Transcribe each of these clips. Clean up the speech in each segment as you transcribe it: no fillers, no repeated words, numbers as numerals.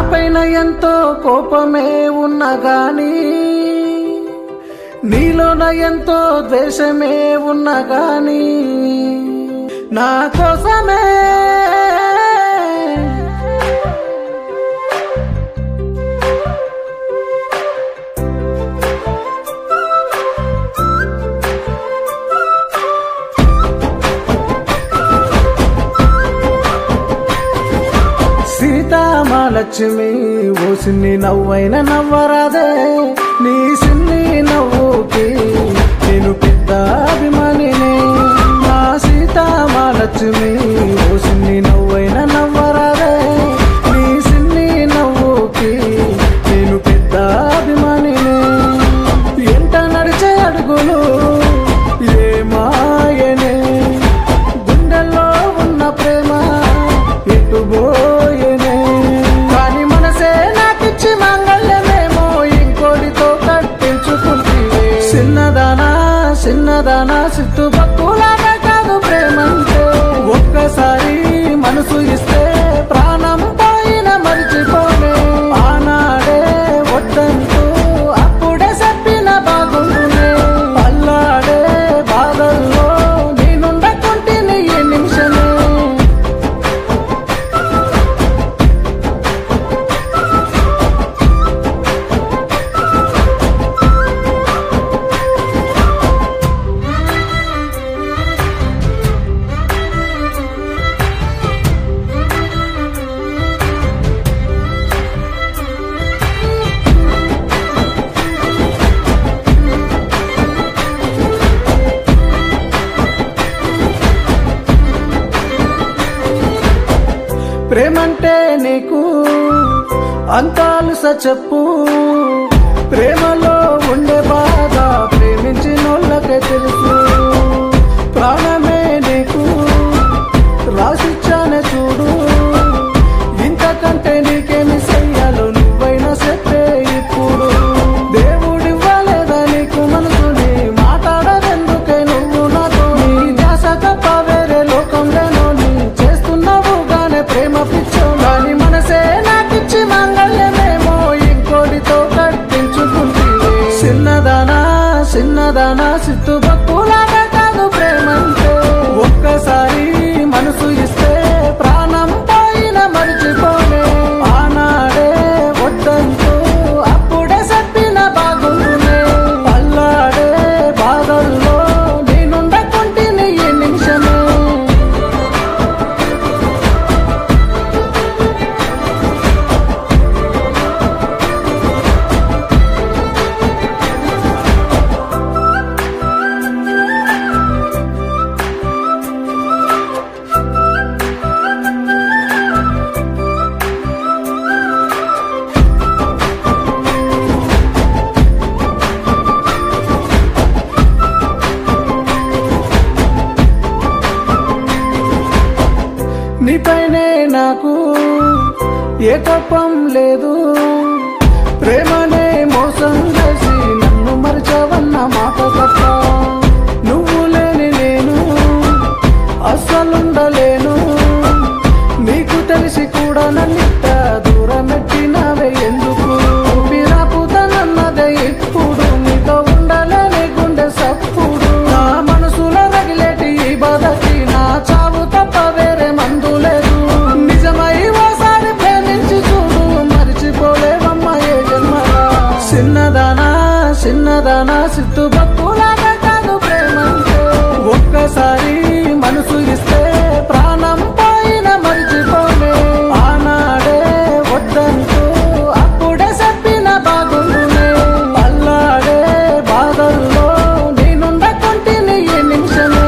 పైన ఎంతో కోపమే ఉన్నా గాని, నీలోన ఎంతో ద్వేషమే ఉన్నా గాని, నా కోసమే సీతామహాలక్ష్మి ఓ సిన్ని నవ్వైన నవ్వరాదే, నీ సిన్ని నవ్వుకి నేను పెద్ద అభిమానినే. నా సీతామహాలక్ష్మి ఓ సిన్ని నవ్వైన నవ్వరాదే, నీ సిన్ని నవ్వుకి నేను పెద్ద అభిమానినే. ఎంట నడిచే అడుగులు ఏ మాయనే, గుండెల్లో ఉన్న ప్రేమ ఎటుబోయేనే. కాని మనసే నాకిచ్చి మంగళ్యమేమో ఇంకోటితో కట్టించుకుంటే. చిన్నదానా చిన్నదానా సిత్తు భక్తులాగా కాదు ప్రేమంటే, ఒక్కసారి మనసు ఇస్తే ప్రాణం పోయిన మరిచిపోనే. ఆనాడే వద్దంటూ అప్పుడే చెప్పిన బాగుండునే, అల్లాడే బాధల్లో నేనుండకుంటేనే ఈ నిమిషమే. ప్రేమంటే నీకు అంతాలుస చెప్పు, ప్రేమలో ఉండే బాధ ప్రేమించినోళ్ళకే తెలుసు. ప్రాణమే నీకు రాసిచ్చానే చూడు, ఇంతకంటే నీకేమి చెయ్యాలో నువ్వైనా చెప్పే ఇప్పుడు. దేవుడివ్వలేదా నీకు మనసుని, మాట్లాడదెందుకే నువ్వు నాతో. నీ ధ్యాస తప్ప వేరే లోకంలోనో నీ చేస్తున్నావు గానే ప్రేమ పిచ్చో. కానీ మనసే నాకిచ్చి మంగళ్యమేమో ఇంకోటితో కట్టించుకుంటే. చిన్నదానా చిన్నదానా సిత్తు భక్తులాగా కాదు ప్రేమంటే, ఒక్కసారి మనసు ఇస్తే ప్రాణం పోయిన మరిచిపోనే. ఆనాడే వద్దంటూ అప్పుడే చెప్పిన బాగుండునే, అల్లాడే బాధల్లో నేనుండకుంటేనే ఈ నిమిషమే. నీపైనే నాకు ఏ కోపం లేదు, ప్రేమనే మోసం చేసి నన్ను మరిచావన్న మాట తప్ప. నువ్వు లేని నేను అస్సలుండలేను, నీకు తెలిసి కూడా నన్నిట్ట దూరమెట్టినవే ఎందుకు. పిరాపుతనన్నదే ఇప్పుడు నీతో ఉండలేని గుండె సప్పుడు. నా మనసులో రగిలేటి ఈ బాధకి నా చావు తప్ప వేరే మందు లేదు. నిజమై ఓసారి ప్రేమించి చూడు, మరిచిపోలేవమ్మా ఏ జన్మలా. చిన్నదానా చిన్నదానా సిత్తు భక్తులాగా కాదు ప్రేమంటే, ఒక్కసారి మనసు ఇస్తే ప్రాణం పోయిన మరిచిపోనే. ఆనాడే వద్దంటూ అప్పుడే చెప్పిన బాగుండునే, అల్లాడే బాధల్లో నేనుండకుంటేనే ఈ నిమిషమే.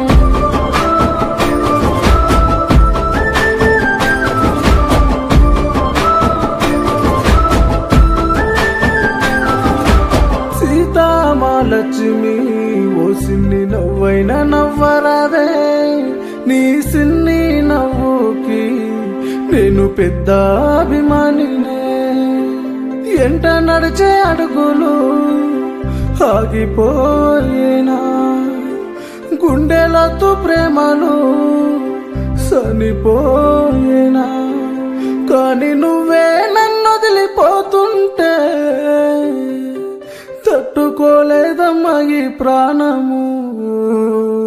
సీతామహాలక్ష్మి ఓ సిన్ని నవ్వైన నవ్వరాదే, నీ సిన్ని నవ్వుకి నేను పెద్ద అభిమానినే. ఎంట నడిచే అడుగులు ఆగిపోయేనా, గుండెలతో ప్రేమలు చనిపోయేనా. కానీ నువ్వే నన్ను ఈ ప్రాణము